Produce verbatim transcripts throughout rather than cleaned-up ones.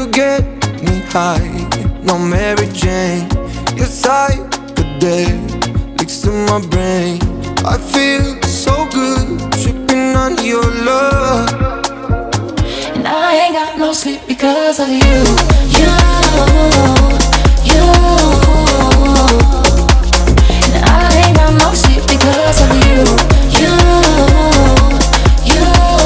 get me high, no Mary Jane. Your psychedelic leaks to my brain. I feel so good, tripping on your love. And I ain't got no sleep because of you. You, you. And I ain't got no sleep because of you. You, you.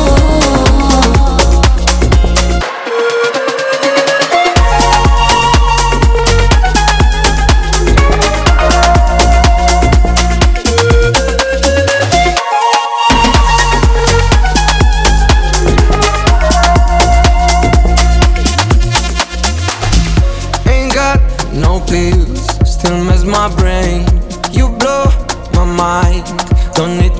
No pills, still mess my brain. You blow my mind, don't need